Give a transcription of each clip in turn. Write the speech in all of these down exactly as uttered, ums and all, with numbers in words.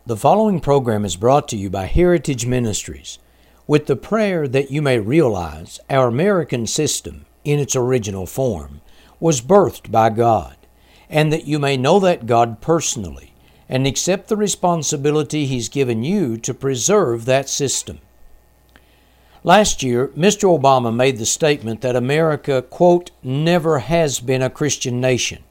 The following program is brought to you by Heritage Ministries, with the prayer that you may realize our American system, in its original form, was birthed by God, and that you may know that God personally and accept the responsibility He's given you to preserve that system. Last year, Mister Obama made the statement that America, quote, never has been a Christian nation.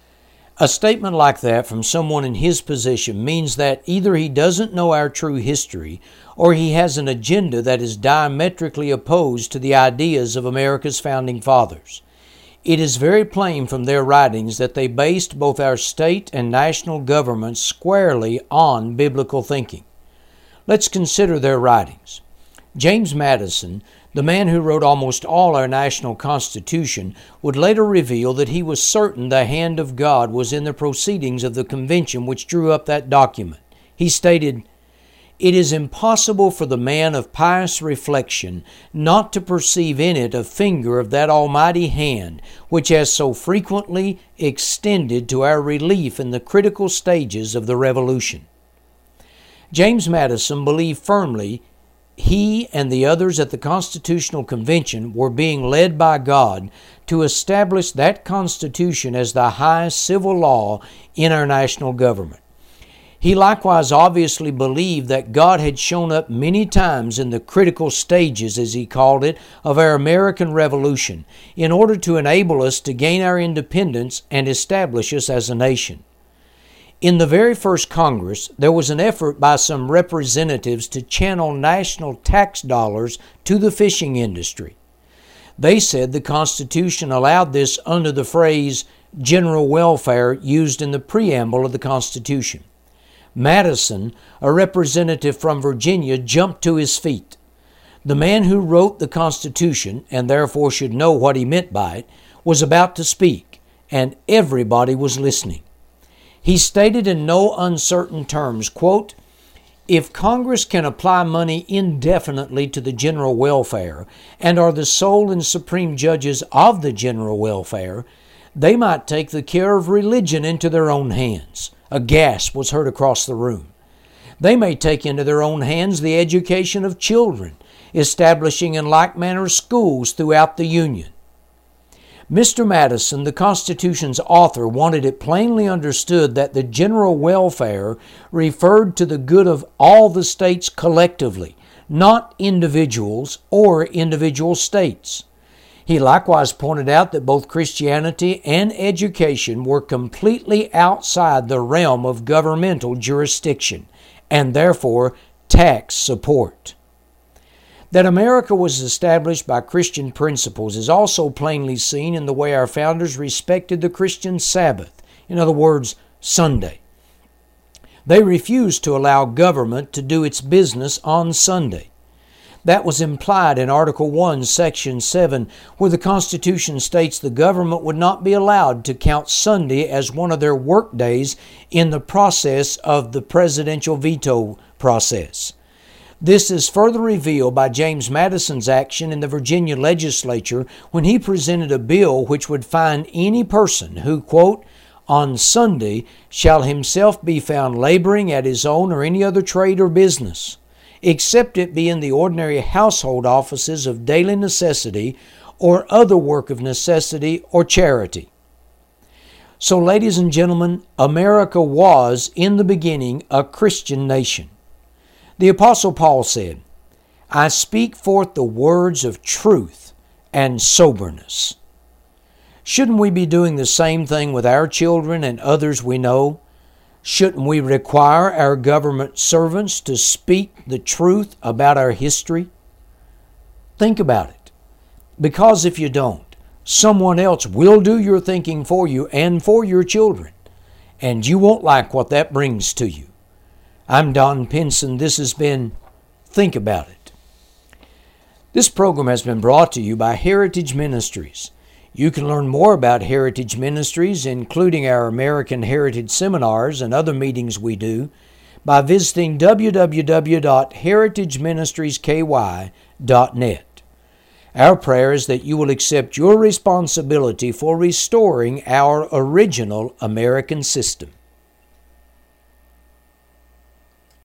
A statement like that from someone in his position means that either he doesn't know our true history or he has an agenda that is diametrically opposed to the ideas of America's founding fathers. It is very plain from their writings that they based both our state and national governments squarely on biblical thinking. Let's consider their writings. James Madison, the man who wrote almost all our national Constitution, would later reveal that he was certain the hand of God was in the proceedings of the convention which drew up that document. He stated, "It is impossible for the man of pious reflection not to perceive in it a finger of that almighty hand which has so frequently extended to our relief in the critical stages of the Revolution." James Madison believed firmly he and the others at the Constitutional Convention were being led by God to establish that Constitution as the highest civil law in our national government. He likewise obviously believed that God had shown up many times in the critical stages, as he called it, of our American Revolution in order to enable us to gain our independence and establish us as a nation. In the very first Congress, there was an effort by some representatives to channel national tax dollars to the fishing industry. They said the Constitution allowed this under the phrase general welfare used in the preamble of the Constitution. Madison, a representative from Virginia, jumped to his feet. The man who wrote the Constitution, and therefore should know what he meant by it, was about to speak, and everybody was listening. He stated in no uncertain terms, quote, "If Congress can apply money indefinitely to the general welfare and are the sole and supreme judges of the general welfare, they might take the care of religion into their own hands." A gasp was heard across the room. "They may take into their own hands the education of children, establishing in like manner schools throughout the Union." Mister Madison, the Constitution's author, wanted it plainly understood that the general welfare referred to the good of all the states collectively, not individuals or individual states. He likewise pointed out that both Christianity and education were completely outside the realm of governmental jurisdiction, and therefore tax support. That America was established by Christian principles is also plainly seen in the way our founders respected the Christian Sabbath, in other words, Sunday. They refused to allow government to do its business on Sunday. That was implied in Article one, Section seven, where the Constitution states the government would not be allowed to count Sunday as one of their work days in the process of the presidential veto process. This is further revealed by James Madison's action in the Virginia legislature when he presented a bill which would fine any person who, quote, "on Sunday shall himself be found laboring at his own or any other trade or business, except it be in the ordinary household offices of daily necessity or other work of necessity or charity." So, ladies and gentlemen, America was, in the beginning, a Christian nation. The Apostle Paul said, "I speak forth the words of truth and soberness." Shouldn't we be doing the same thing with our children and others we know? Shouldn't we require our government servants to speak the truth about our history? Think about it. Because if you don't, someone else will do your thinking for you and for your children, and you won't like what that brings to you. I'm Don Pinson. This has been Think About It. This program has been brought to you by Heritage Ministries. You can learn more about Heritage Ministries, including our American Heritage Seminars and other meetings we do, by visiting w w w dot heritage ministries k y dot net. Our prayer is that you will accept your responsibility for restoring our original American system.